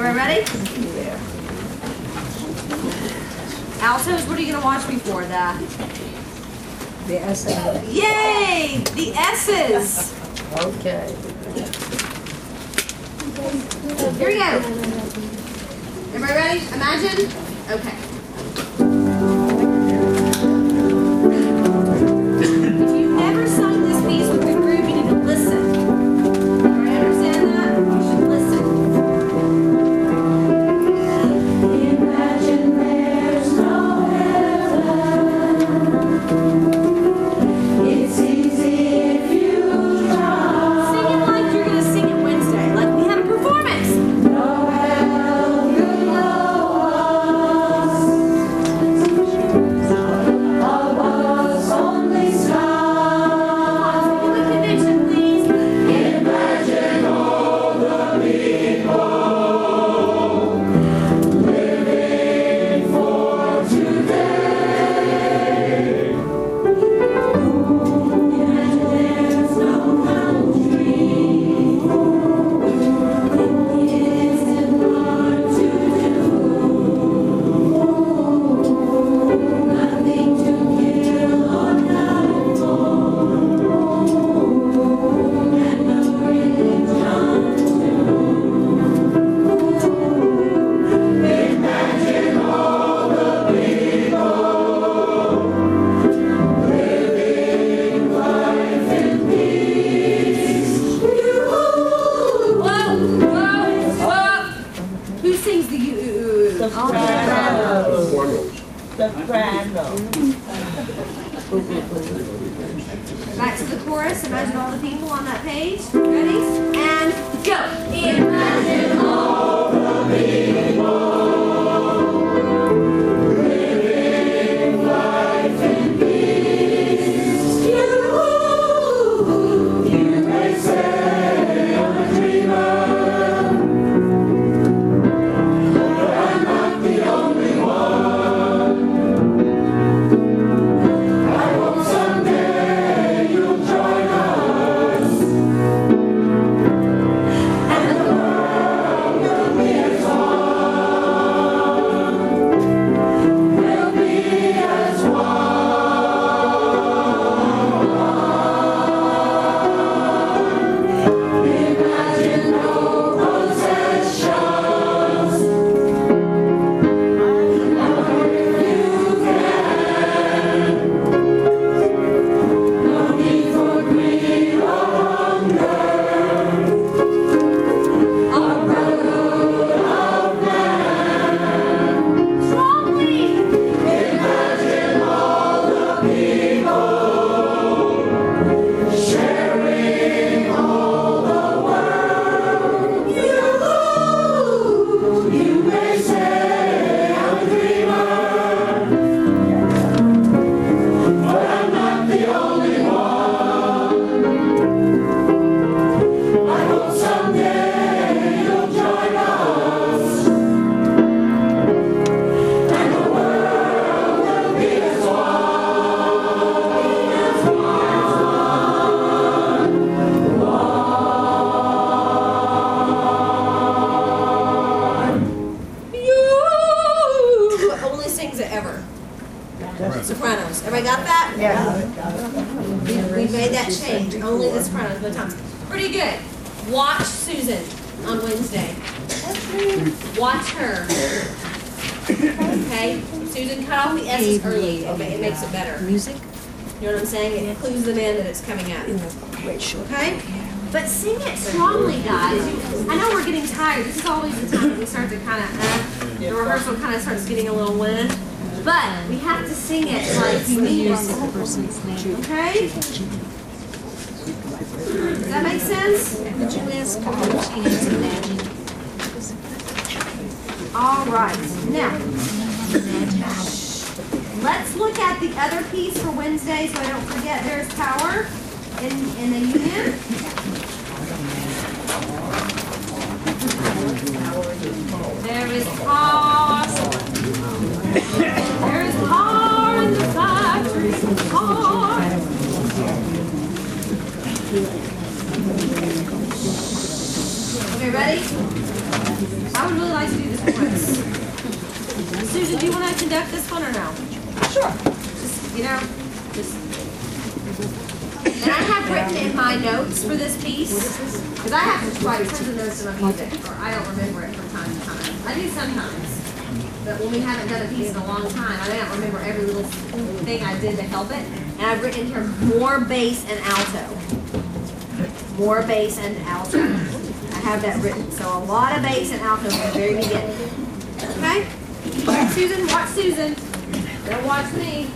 Everybody ready? Altos, what are you going to watch before that? The S's. Yay! The S's! Okay. Here we go. Everybody ready? Imagine? Okay. If you've never sung this piece with the group, you need to listen. Everybody understand that? You should listen. Imagine there's no heaven. It's easy if you try. Sing it like you're going to sing it Wednesday, like we had a performance. No hell could know us. Above only sky. Sing it with conviction, please. Imagine all the people living for today. Imagine there's no country. It isn't hard to do. Nothing to kill or die for. And no religion too. Imagine all the people living life in peace. Whoa, whoa, whoa. Who sings the you? Back to the chorus. Imagine all the people on that page. Ready? And go. Imagine all the people living life in peace. You may say I'm a dreamer, but I'm not the only one. I hope someday you'll join us, and the world will be as one. We'll be as one. Imagine no possessions. No need for greed or hunger. A brotherhood of man. Strongly. Imagine all the people sharing all the world. You may say I'm a dreamer, but I'm not the only one. I hope someday you'll join us, and the world will be as You. Only sings it ever. Sopranos. Everybody got that? We made that change. Only the sopranos both times. Pretty good. Watch Susan on Wednesday. Watch her. Okay? Susan, cut off the S's early. It makes it better. Music? You know what I'm saying? It clues them in that it's coming up. Okay? But sing it strongly, guys. I know we're getting tired. This is always the time that we start to kind of, the rehearsal kind of starts getting a little wet. But we have to sing it like we mean it. Okay? Does that make sense? Would you ask her if she has imagined? All right. Now, let's look at the other piece for Wednesday so I don't forget. There's power in the union. There is power. There is power in the factory. Power. Okay, ready? I would really like to do this once. Susan, do you want to conduct this one or no? Sure. Just, and I have written in my notes for this piece, because I have to write tons of notes in my music, or I don't remember it from time to time. I do sometimes, but when we haven't done a piece in a long time, I may not remember every little thing I did to help it. And I've written in here more bass and alto. More bass and alto. I have that written. So a lot of bass and alto at the very beginning. Okay? Susan, watch Susan. Don't watch me.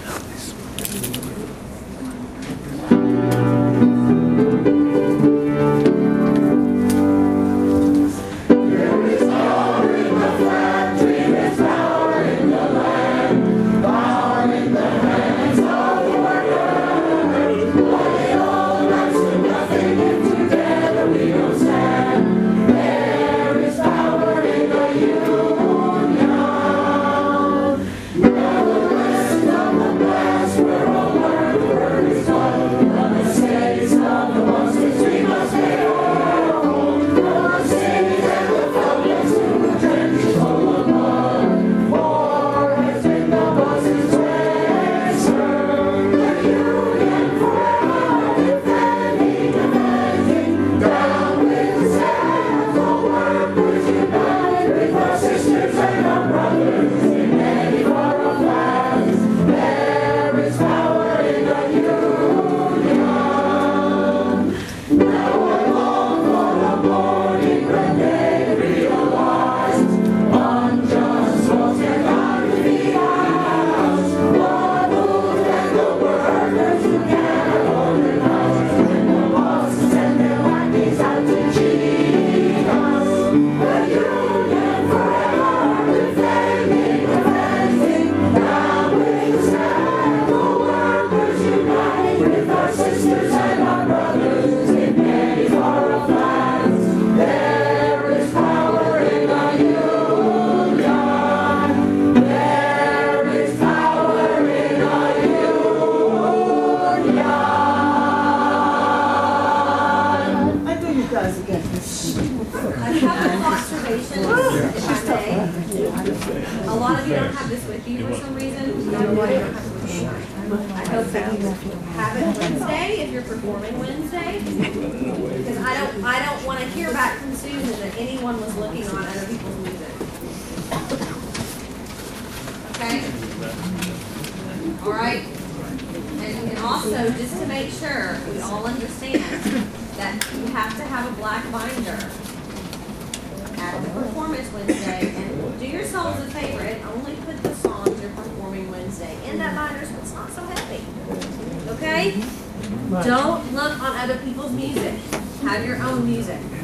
A lot of you don't have this with you for some reason. I hope that you have it Wednesday if you're performing Wednesday. Because I don't want to hear back from Susan that anyone was looking on other people's music. Okay? All right? And also, just to make sure we all understand that you have to have a black binder at the performance Wednesday, and do yourselves a favor and only put the songs you're performing Wednesday in that binder so it's not so heavy. Okay? Don't look on other people's music. Have your own music. It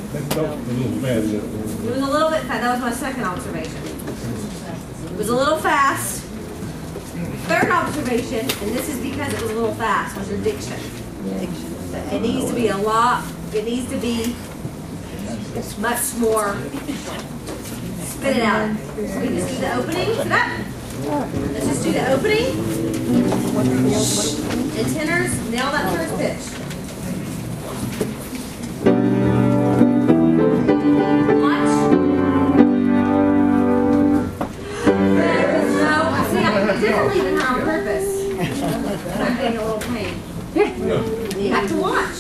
was a little bit fast. That was my second observation. It was a little fast. Third observation, and this is because it was a little fast, was your diction. It needs to be a lot, it needs to be much more. Spit it out. So we just do the opening. Sit up. Let's just do the opening. And tenors, nail that first pitch. Watch. There is no, see, I didn't leave it here on purpose. I'm getting a little pain. You have to watch.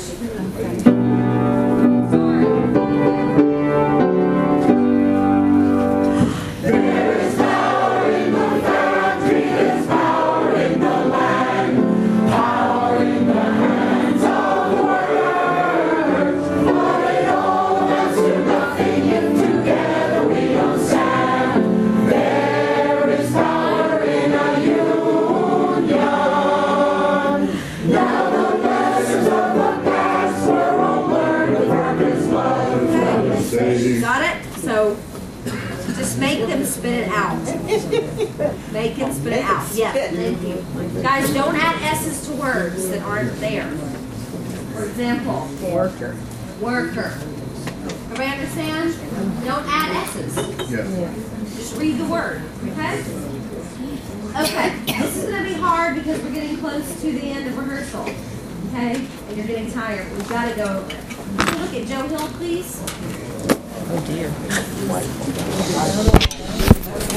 Got it? So just make them spit it out. Make them spit it out. Yeah, thank you. Guys, don't add S's to words that aren't there. For example, worker. Worker. Everybody understand? Don't add S's. Yes. Just read the word. Okay? Okay. This is going to be hard because we're getting close to the end of rehearsal. Okay? And you're getting tired. We've got to go over it. Look at Joe Hill, please. Oh dear.